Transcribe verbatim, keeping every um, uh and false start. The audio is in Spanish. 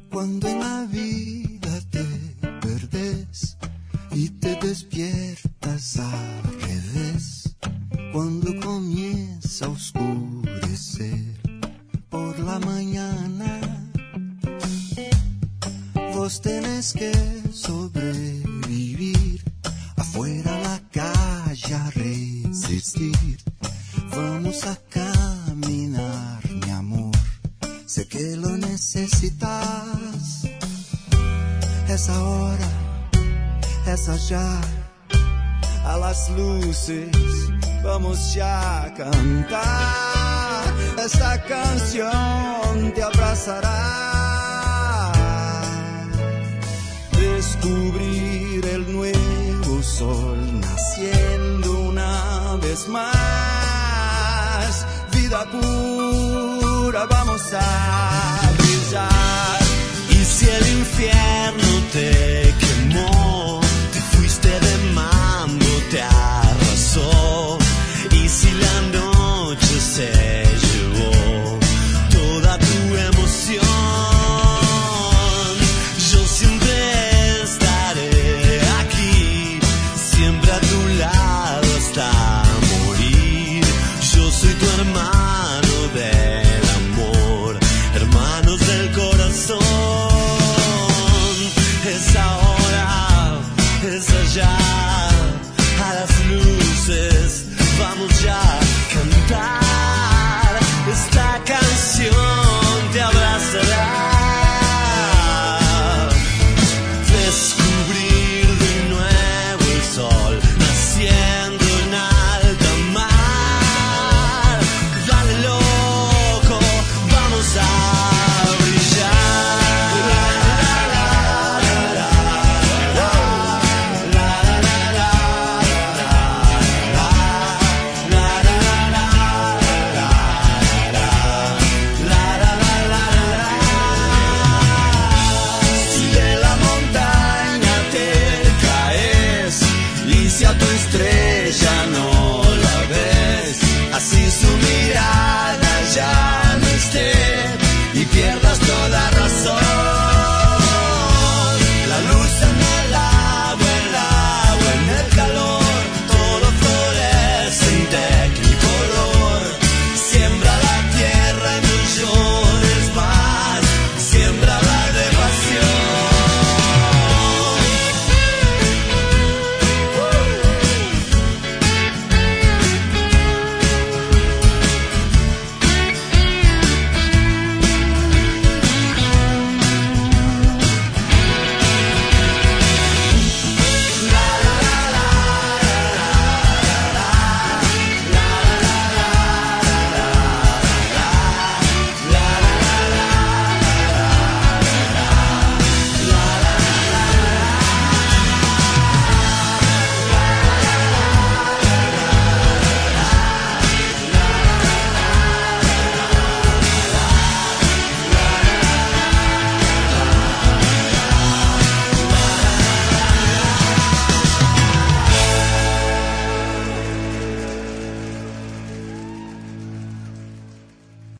Cuando en la vida te perdes y te despiertas al revés, cuando comienza a oscurecer por la mañana, vos tenés que sobrevivir, afuera la calle a resistir. Vamos a caminar, mi amor, sé que lo necesitas. Es ahora, es allá, a las luces, vamos ya a cantar. Esta canción te abrazará. Descubrir el nuevo sol naciendo una vez más. Vida pura, vamos a brillar. Y si el infierno te